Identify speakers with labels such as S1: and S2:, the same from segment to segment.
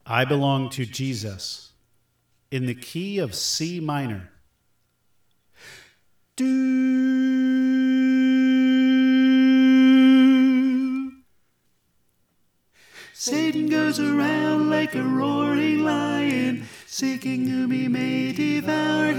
S1: I belong to Jesus in the key of C minor. Do. Satan goes around like a roaring lion, seeking whom he may devour,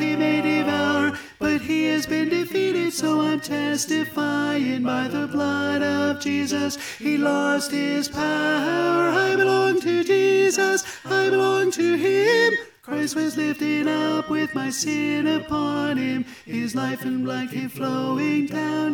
S1: but he has been defeated, so I'm testifying by the blood of Jesus, he lost his power. I belong to Jesus, I belong to him. Christ was lifted up with my sin upon him. His life and blood came flowing down.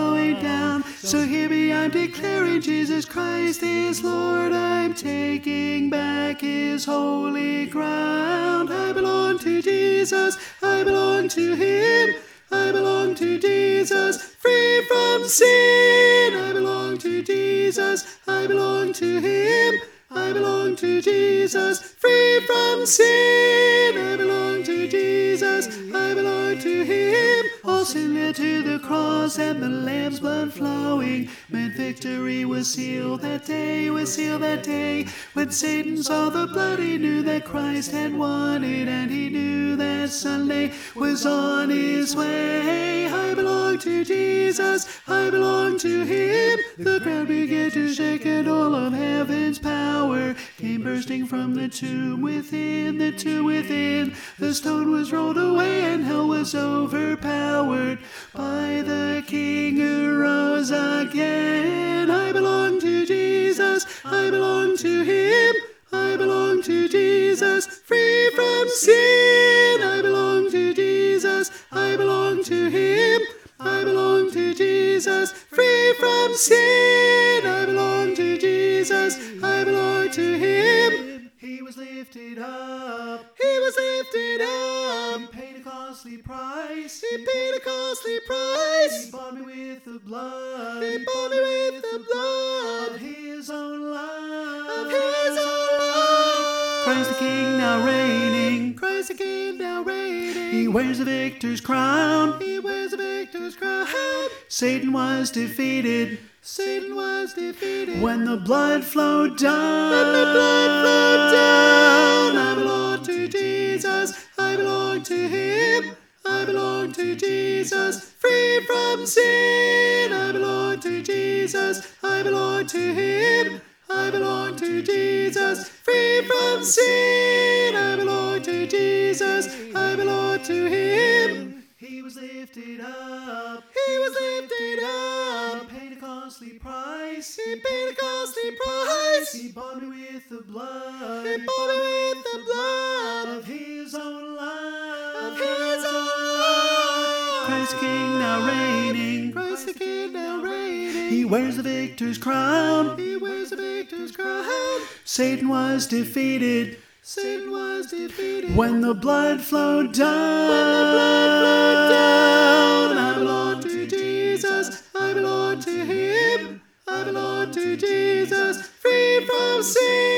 S1: So hear me, I'm declaring Jesus Christ is Lord. I'm taking back his holy ground. I belong to Jesus, I belong to him. I belong to Jesus, free from sin. I belong to Jesus, I belong to him. I belong to Jesus, free from sin. I belong to Jesus, I belong to him. All sin led to the cross and the Lamb's blood flowing meant victory was sealed that day, When Satan saw the blood, he knew that Christ had won it, and he knew that Sunday was on his way. I belong to Jesus, I belong to him. The ground began to shake and all of heaven's power came bursting from the tomb within, The stone was rolled away and hell was overpowered by the King who rose again. I belong to Jesus, I belong to him. I belong to Jesus, free from sin. I belong to Jesus, I belong to him. I belong to Jesus, free from sin. I belong to Jesus, I belong to him. He was lifted up, he was lifted up. He paid a costly price, he paid a costly price. He bought me with the blood, he bought me with the blood of his own life, of his own life. Christ the King now reigning, Christ the King now reigning. He wears the victor's crown, he wears the victor's crown. Satan was defeated, Satan was defeated. When the blood flowed down, I belong to Jesus, I belong to him. I belong to Jesus, free from sin. I belong to Jesus, I belong to him. I belong to Jesus, free from sin. I belong to Jesus, I belong to him. He was lifted up, he was lifted up. He paid a costly price, he paid a costly price. He bought me with the blood, he bought me with the blood of his own life, of his own life. Christ the King now reigning, Christ the King now reigning. He wears the victor's crown, he wears the victor's crown. Satan was defeated, Satan was defeated. When the blood flowed down, I belong to Jesus, I belong to him. I belong to Jesus, free from sin.